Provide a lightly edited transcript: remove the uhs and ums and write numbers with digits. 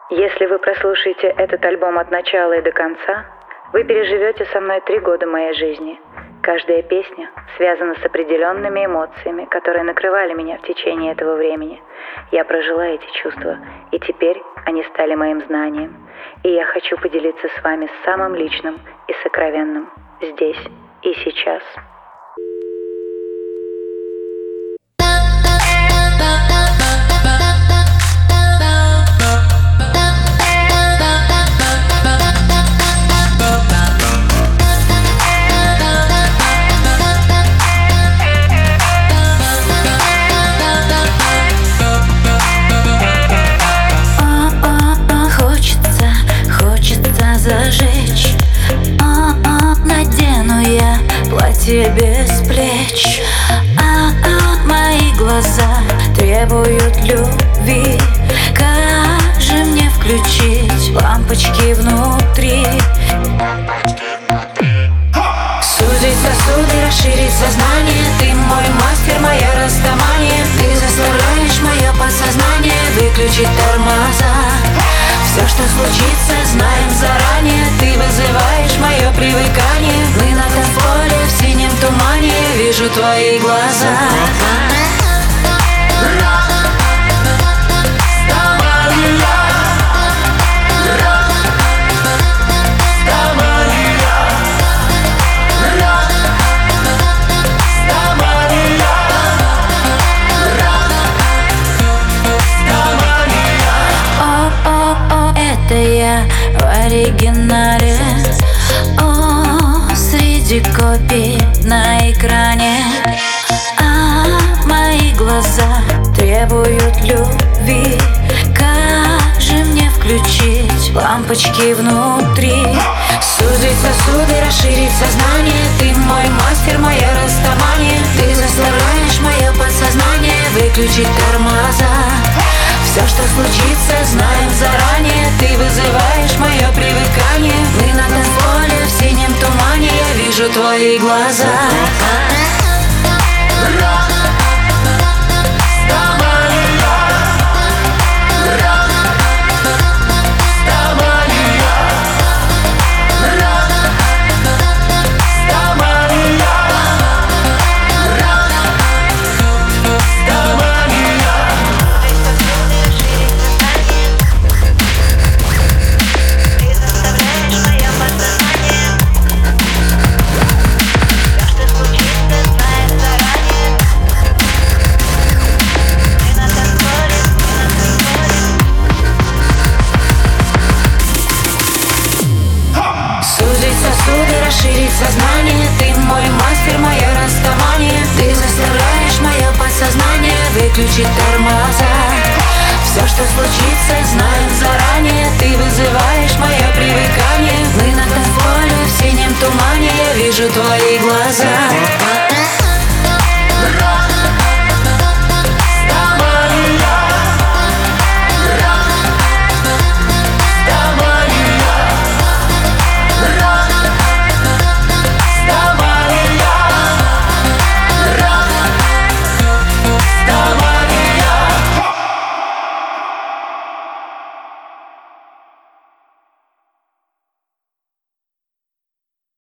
Если вы прослушаете этот альбом от начала и до конца, вы переживете со мной 3 года моей жизни. Каждая песня связана с определенными эмоциями, которые накрывали меня в течение этого времени. Я прожила эти чувства, и теперь они стали моим знанием. И я хочу поделиться с вами самым личным и сокровенным здесь и сейчас. Зажечь, надену я платье без плеч. Мои глаза требуют любви. Как же мне включить лампочки внутри? Сузить сосуды, расширить сознание. Ты мой мастер, моя растамания. Ты заставляешь мое подсознание выключить тормоза. Все, что случится, знаем заранее. Ты вызываешь мое привыкание. Мы на танцполе в синем тумане. Вижу твои глаза. Это я в оригинале. Среди копий на экране. Мои глаза требуют любви. Как же мне включить лампочки внутри? Сузить сосуды, расширить сознание. Ты мой мастер, моя растамания. Ты заставляешь мое подсознание выключить тормоза. Все, что случится, знаем заранее. Ты вызываешь мое привыкание. Мы на танцполе в синем тумане. Я вижу твои глаза. Расширить сознание. Ты мой мастер, мое расставание. Ты заставляешь мое подсознание выключить тормоза. Все, что случится, знаем заранее. Ты вызываешь мое привыкание. Мы на танцполе в синем тумане. Я вижу твои глаза.